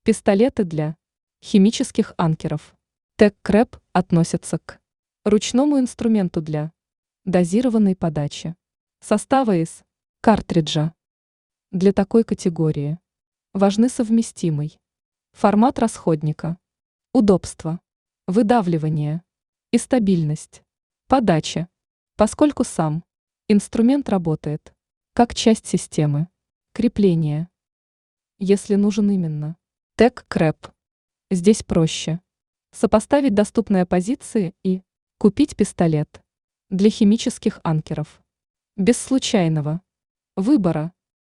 Пистолеты для химических анкеров. Тек-крэп относятся к ручному инструменту для дозированной подачи состава из картриджа. Для такой категории важны совместимый формат расходника, удобство, выдавливание и стабильность подачи, поскольку сам инструмент работает как часть системы крепления. Если нужен именно тек-крэп, здесь проще сопоставить доступные позиции и купить пистолет для химических анкеров без случайного выбора.